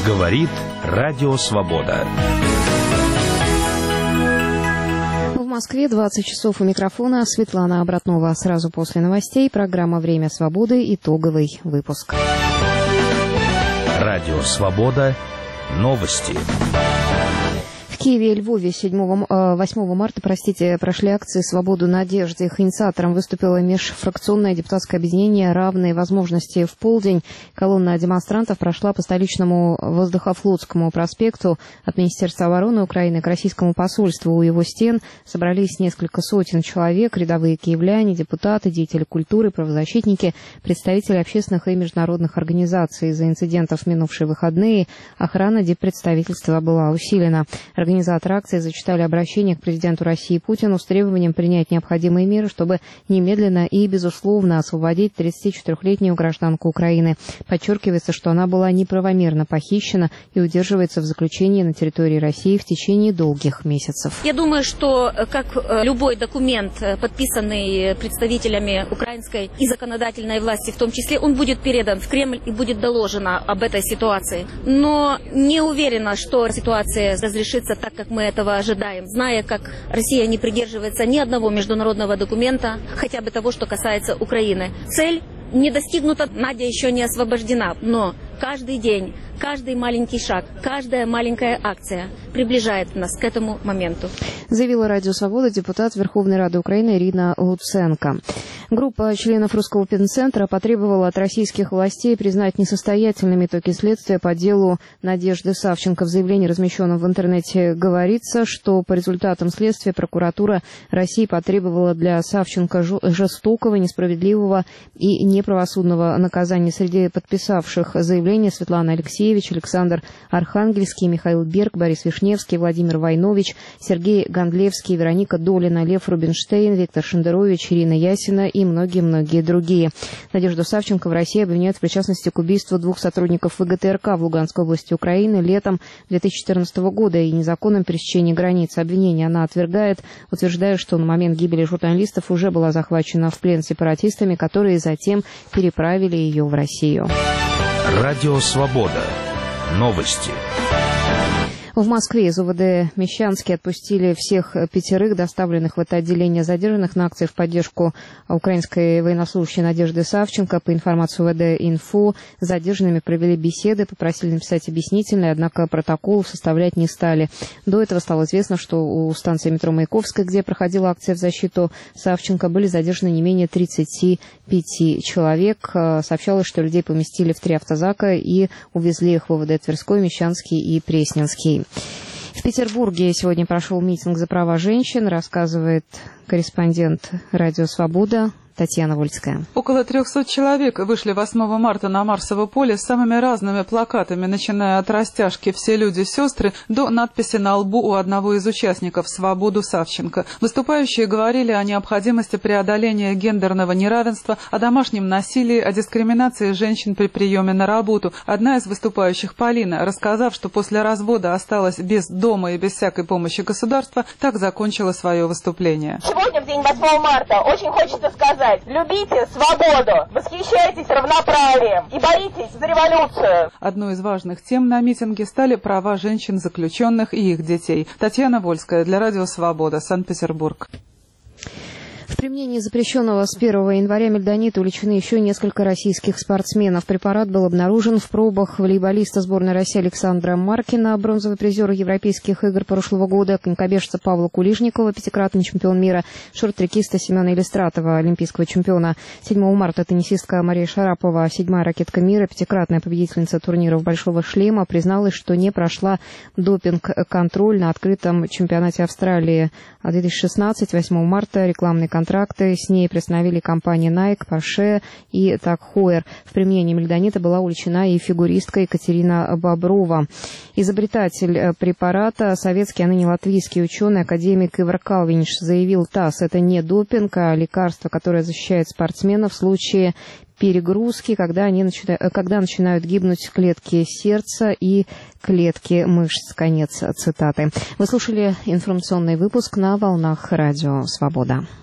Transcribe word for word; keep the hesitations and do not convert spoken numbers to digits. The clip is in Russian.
Говорит Радио Свобода. В Москве двадцать часов у микрофона. Светлана Обратнова. Сразу после новостей программа «Время свободы». Итоговый выпуск. Радио Свобода. Новости. В Киеве и Львове восьмого марта простите, прошли акции «Свободу надежде». Их инициатором выступило межфракционное депутатское объединение «Равные возможности». В полдень колонна демонстрантов прошла по столичному Воздухофлотскому проспекту от Министерства обороны Украины к российскому посольству. У его стен собрались несколько сотен человек, рядовые киевляне, депутаты, деятели культуры, правозащитники, представители общественных и международных организаций. Из-за инцидентов в минувшие выходные охрана диппредставительства была усилена. Организаторы акции зачитали обращение к президенту России Путину с требованием принять необходимые меры, чтобы немедленно и, безусловно, освободить тридцатичетырёхлетнюю гражданку Украины. Подчеркивается, что она была неправомерно похищена и удерживается в заключении на территории России в течение долгих месяцев. Я думаю, что как любой документ, подписанный представителями украинской и законодательной власти, в том числе, он будет передан в Кремль и будет доложено об этой ситуации. Но не уверена, что ситуация разрешится так, как мы этого ожидаем, зная, как Россия не придерживается ни одного международного документа, хотя бы того, что касается Украины. Цель не достигнута, Надя еще не освобождена, но каждый день, каждый маленький шаг, каждая маленькая акция приближает нас к этому моменту. Заявила Радио Свобода депутат Верховной Рады Украины Ирина Луценко. Группа членов Русского педцентра потребовала от российских властей признать несостоятельными итоги следствия по делу Надежды Савченко. В заявлении, размещенном в интернете, говорится, что по результатам следствия прокуратура России потребовала для Савченко жестокого, несправедливого и неправосудного наказания. Среди подписавших заявление Светлана Алексеевич, Александр Архангельский, Михаил Берг, Борис Вишневский, Владимир Войнович, Сергей Гондлевский, Вероника Долина, Лев Рубинштейн, Виктор Шендерович, Ирина Ясина и многие-многие другие. Надежду Савченко в России обвиняют в причастности к убийству двух сотрудников ВГТРК в Луганской области Украины летом две тысячи четырнадцатого года и незаконном пересечении границ. Обвинение она отвергает, утверждая, что на момент гибели журналистов уже была захвачена в плен сепаратистами, которые затем переправили ее в Россию. Радио Свобода. Новости. В Москве из УВД Мещанский отпустили всех пятерых, доставленных в это отделение задержанных на акции в поддержку украинской военнослужащей Надежды Савченко. По информации УВД-Инфо, с задержанными провели беседы, попросили написать объяснительные, однако протоколов составлять не стали. До этого стало известно, что у станции метро Маяковская, где проходила акция в защиту Савченко, были задержаны не менее тридцати пяти человек. Сообщалось, что людей поместили в три автозака и увезли их в УВД Тверской, Мещанский и Пресненский. В Петербурге сегодня прошел митинг за права женщин, рассказывает корреспондент «Радио Свобода» Татьяна Вольская. Около трехсот человек вышли восьмого марта на Марсово поле с самыми разными плакатами, начиная от растяжки «Все люди-сестры» до надписи на лбу у одного из участников «Свободу Савченко». Выступающие говорили о необходимости преодоления гендерного неравенства, о домашнем насилии, о дискриминации женщин при приеме на работу. Одна из выступающих, Полина, рассказав, что после развода осталась без дома и без всякой помощи государства, так закончила свое выступление. Сегодня, в день восьмого марта, очень хочется сказать: любите свободу, восхищайтесь равноправием и боритесь за революцию. Одной из важных тем на митинге стали права женщин-заключенных и их детей. Татьяна Вольская для Радио Свобода, Санкт-Петербург. В применении запрещенного с первого января мельдонита увлечены еще несколько российских спортсменов. Препарат был обнаружен в пробах волейболиста сборной России Александра Маркина, бронзовый призер Европейских игр прошлого года, конькобежца Павла Кулижникова, пятикратный чемпион мира, шорт-трекиста Семена Илистратова, олимпийского чемпиона. седьмого марта теннисистка Мария Шарапова, седьмая ракетка мира, пятикратная победительница турниров «Большого шлема», призналась, что не прошла допинг-контроль на открытом чемпионате Австралии две тысячи шестнадцать. восьмого марта рекламный контракт Контракты с ней приостановили компании Nike, Porsche и Tag Heuer. В применении мельдонита была увлечена и фигуристка Екатерина Боброва. Изобретатель препарата, советский, а ныне латвийский ученый, академик Ивар Калвиниш, заявил ТАСС: это не допинг, а лекарство, которое защищает спортсменов в случае перегрузки, когда, они начинают, когда начинают гибнуть клетки сердца и клетки мышц. Конец цитаты. Вы слушали информационный выпуск на волнах Радио Свобода.